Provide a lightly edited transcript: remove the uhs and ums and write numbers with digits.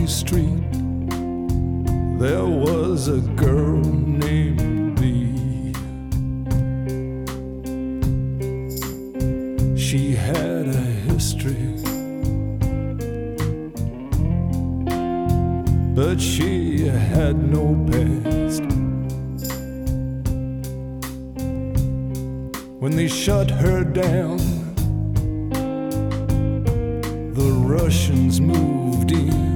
Trotsky Street, there was a girl named Bee. She had a history, but she had no past. When they shut her down, the Russians moved in.